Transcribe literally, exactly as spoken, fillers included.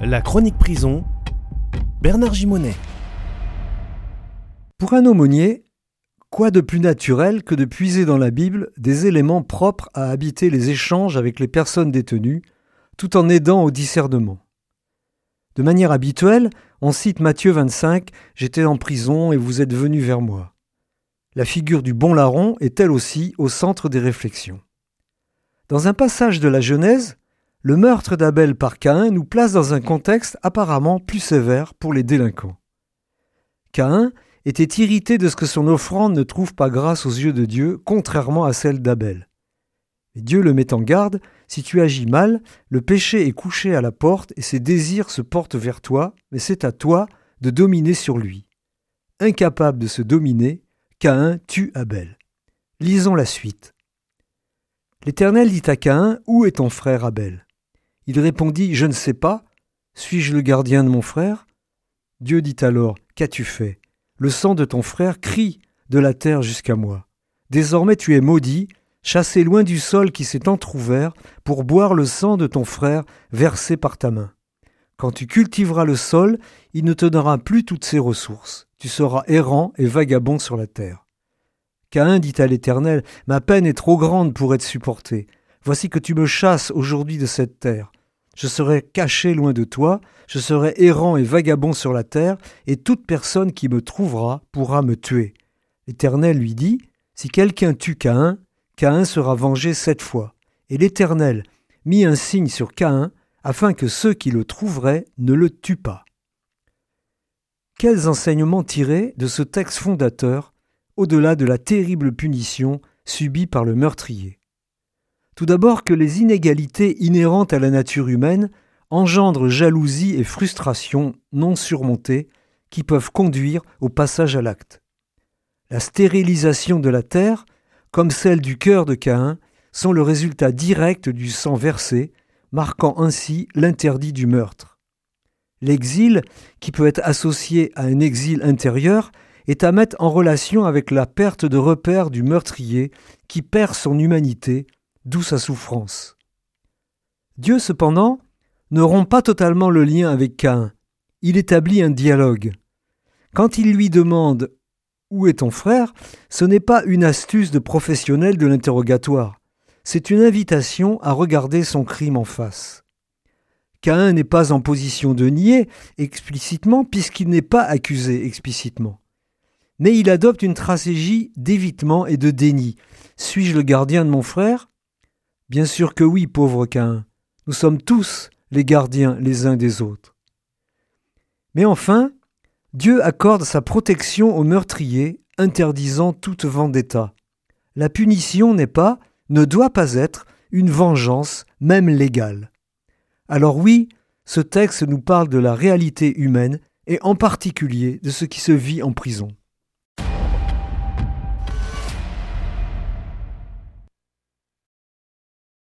La chronique prison, Bernard Gimonet. Pour un aumônier, quoi de plus naturel que de puiser dans la Bible des éléments propres à habiter les échanges avec les personnes détenues, tout en aidant au discernement. De manière habituelle, on cite Matthieu vingt-cinq « J'étais en prison et vous êtes venus vers moi ». La figure du bon larron est elle aussi au centre des réflexions. Dans un passage de la Genèse, le meurtre d'Abel par Caïn nous place dans un contexte apparemment plus sévère pour les délinquants. Caïn était irrité de ce que son offrande ne trouve pas grâce aux yeux de Dieu, contrairement à celle d'Abel. Mais Dieu le met en garde, si tu agis mal, le péché est couché à la porte et ses désirs se portent vers toi, mais c'est à toi de dominer sur lui. Incapable de se dominer, Caïn tue Abel. Lisons la suite. L'Éternel dit à Caïn, « Où est ton frère Abel ?» Il répondit, « Je ne sais pas. Suis-je le gardien de mon frère ?» Dieu dit alors, « Qu'as-tu fait ? Le sang de ton frère crie de la terre jusqu'à moi. Désormais tu es maudit, chassé loin du sol qui s'est entrouvert pour boire le sang de ton frère versé par ta main. Quand tu cultiveras le sol, il ne te donnera plus toutes ses ressources. Tu seras errant et vagabond sur la terre. » Caïn dit à l'Éternel, « Ma peine est trop grande pour être supportée. Voici que tu me chasses aujourd'hui de cette terre. Je serai caché loin de toi, je serai errant et vagabond sur la terre, et toute personne qui me trouvera pourra me tuer. » L'Éternel lui dit, « Si quelqu'un tue Caïn, Caïn sera vengé sept fois. » Et l'Éternel mit un signe sur Caïn, afin que ceux qui le trouveraient ne le tuent pas. Quels enseignements tirer de ce texte fondateur, au-delà de la terrible punition subie par le meurtrier? Tout d'abord que les inégalités inhérentes à la nature humaine engendrent jalousie et frustration non surmontées qui peuvent conduire au passage à l'acte. La stérilisation de la terre, comme celle du cœur de Caïn, sont le résultat direct du sang versé, marquant ainsi l'interdit du meurtre. L'exil, qui peut être associé à un exil intérieur, est à mettre en relation avec la perte de repère du meurtrier qui perd son humanité, d'où sa souffrance. Dieu, cependant, ne rompt pas totalement le lien avec Caïn. Il établit un dialogue. Quand il lui demande « Où est ton frère ?», ce n'est pas une astuce de professionnel de l'interrogatoire. C'est une invitation à regarder son crime en face. Caïn n'est pas en position de nier explicitement puisqu'il n'est pas accusé explicitement. Mais il adopte une stratégie d'évitement et de déni. Suis-je le gardien de mon frère ? Bien sûr que oui, pauvre Caïn. Nous sommes tous les gardiens les uns des autres. Mais enfin, Dieu accorde sa protection au meurtrier, interdisant toute vendetta. La punition n'est pas, ne doit pas être, une vengeance, même légale. Alors oui, ce texte nous parle de la réalité humaine et en particulier de ce qui se vit en prison.